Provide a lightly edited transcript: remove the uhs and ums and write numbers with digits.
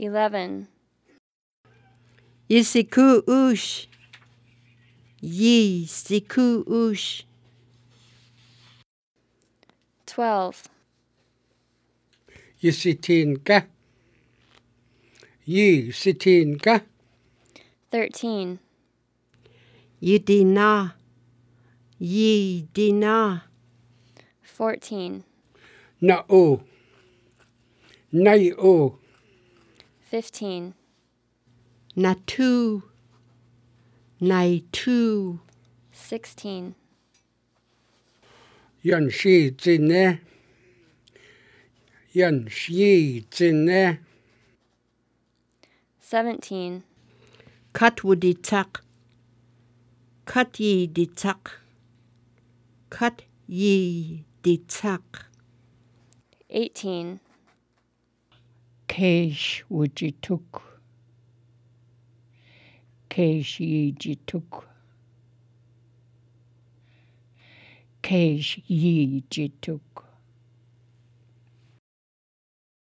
11. Isiku ush. Yi siku ush. 12. Yisitinka. Yisitinka. 13. Yidina. Yi dina. 14. Na'o. Nai'o. 15. Natu. Naitu. 16. Yanshi zine. Yanshi zine. 17. Katwuditak. Kat yi ditak. Kat yi ditak. 18. Kesh wujituk. Kesh yijituk. Kesh yijituk.